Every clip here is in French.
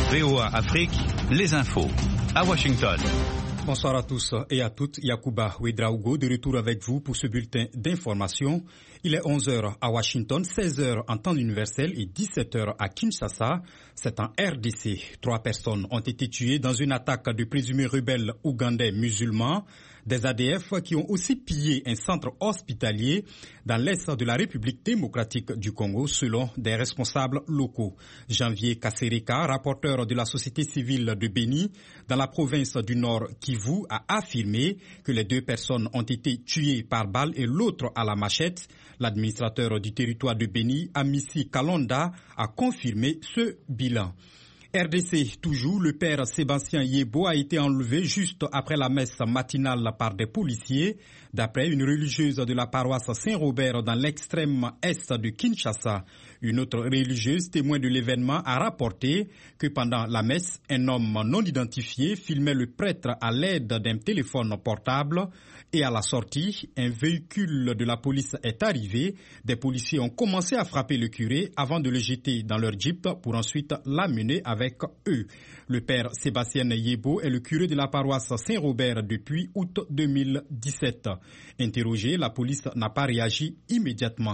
VOA Afrique, les infos. À Washington. Bonsoir à tous et à toutes. Yacouba Ouedraogo de retour avec vous pour ce bulletin d'information. Il est 11h à Washington, 16h en temps universel et 17h à Kinshasa. C'est en RDC. 3 personnes ont été tuées dans une attaque de présumés rebelles ougandais musulmans. Des ADF qui ont aussi pillé un centre hospitalier dans l'est de la République démocratique du Congo selon des responsables locaux. Janvier Kassereka, rapporteur de la société civile de Béni dans la province du Nord Kivu, a affirmé que les 2 personnes ont été tuées par balle et l'autre à la machette. L'administrateur du territoire de Béni, Amissi Kalonda, a confirmé ce bilan. RDC toujours, le père Sébastien Yebo a été enlevé juste après la messe matinale par des policiers. D'après une religieuse de la paroisse Saint-Robert dans l'extrême est de Kinshasa, une autre religieuse témoin de l'événement a rapporté que pendant la messe, un homme non identifié filmait le prêtre à l'aide d'un téléphone portable et à la sortie, un véhicule de la police est arrivé. Des policiers ont commencé à frapper le curé avant de le jeter dans leur jeep pour ensuite l'amener avec eux. Le père Sébastien Yebo est le curé de la paroisse Saint-Robert depuis août 2017. Interrogé, la police n'a pas réagi immédiatement.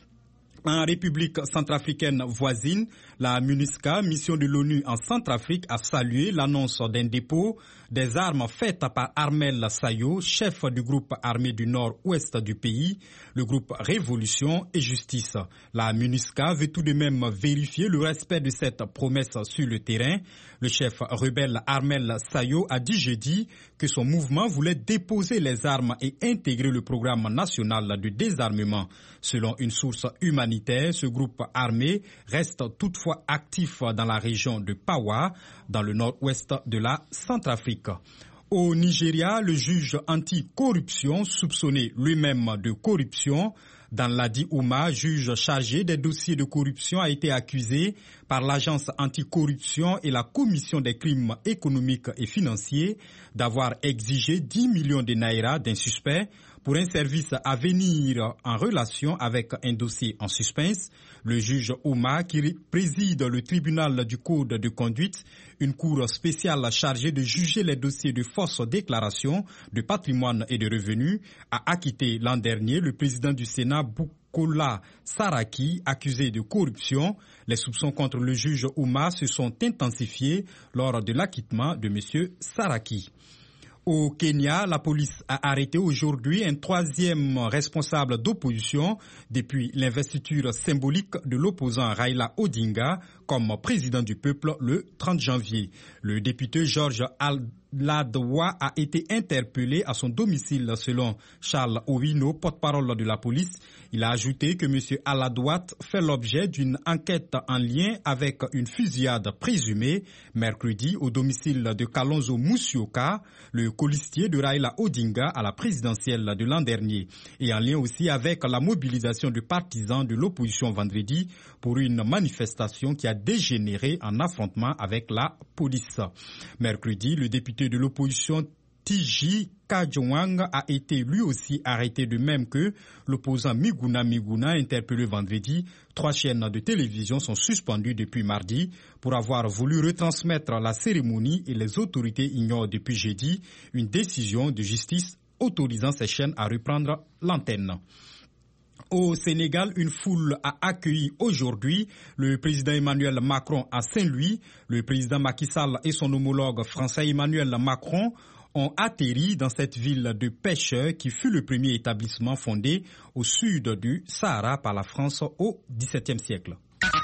En République centrafricaine voisine, la MINUSCA, mission de l'ONU en Centrafrique, a salué l'annonce d'un dépôt des armes faites par Armel Sayo, chef du groupe armé du nord-ouest du pays, le groupe Révolution et Justice. La MINUSCA veut tout de même vérifier le respect de cette promesse sur le terrain. Le chef rebelle Armel Sayo a dit jeudi que son mouvement voulait déposer les armes et intégrer le programme national de désarmement. Selon une source humanitaire, ce groupe armé reste toutefois actif dans la région de Pawa, dans le nord-ouest de la Centrafrique. Au Nigeria, le juge anti-corruption, soupçonné lui-même de corruption, dans Ladi Ouma, juge chargé des dossiers de corruption, a été accusé par l'agence anticorruption et la commission des crimes économiques et financiers d'avoir exigé 10 millions de naira d'un suspect pour un service à venir en relation avec un dossier en suspense. Le juge Ouma, qui préside le tribunal du code de conduite, une cour spéciale chargée de juger les dossiers de fausse déclaration de patrimoine et de revenus, a acquitté l'an dernier le président du Sénat, Bukola Saraki, accusé de corruption. Les soupçons contre le juge Ouma se sont intensifiés lors de l'acquittement de M. Saraki. Au Kenya, la police a arrêté aujourd'hui un 3e responsable d'opposition depuis l'investiture symbolique de l'opposant Raila Odinga comme président du peuple le 30 janvier. Le député George Aladwa a été interpellé à son domicile selon Charles Owino, porte-parole de la police. Il a ajouté que M. Aladwa fait l'objet d'une enquête en lien avec une fusillade présumée mercredi au domicile de Kalonzo Musyoka, le colistier de Raila Odinga à la présidentielle de l'an dernier, et en lien aussi avec la mobilisation de partisans de l'opposition vendredi pour une manifestation qui a dégénéré en affrontement avec la police. Mercredi, le député de l'opposition Tiji Kajwang a été lui aussi arrêté, de même que l'opposant Miguna interpellé vendredi. 3 chaînes de télévision sont suspendues depuis mardi pour avoir voulu retransmettre la cérémonie et les autorités ignorent depuis jeudi une décision de justice autorisant ces chaînes à reprendre l'antenne. Au Sénégal, une foule a accueilli aujourd'hui le président Emmanuel Macron à Saint-Louis. Le président Macky Sall et son homologue français Emmanuel Macron ont atterri dans cette ville de pêcheurs qui fut le premier établissement fondé au sud du Sahara par la France au XVIIe siècle.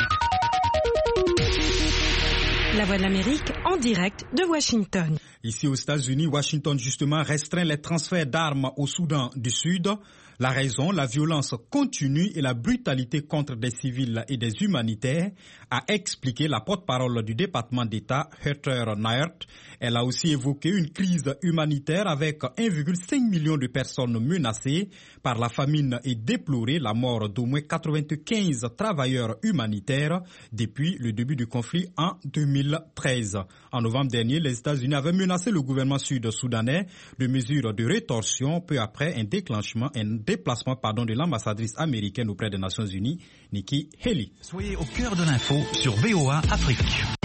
La Voix de l'Amérique en direct de Washington. Ici aux États-Unis, Washington justement restreint les transferts d'armes au Soudan du Sud. La raison, la violence continue et la brutalité contre des civils et des humanitaires, a expliqué la porte-parole du département d'État, Heather Nauert. Elle a aussi évoqué une crise humanitaire avec 1,5 million de personnes menacées par la famine et déploré la mort d'au moins 95 travailleurs humanitaires depuis le début du conflit en 2013. En novembre dernier, les États-Unis avaient menacé le gouvernement sud-soudanais de mesures de rétorsion peu après un déplacement de l'ambassadrice américaine auprès des Nations Unies, Nikki Haley. Soyez au cœur de l'info sur VOA Afrique.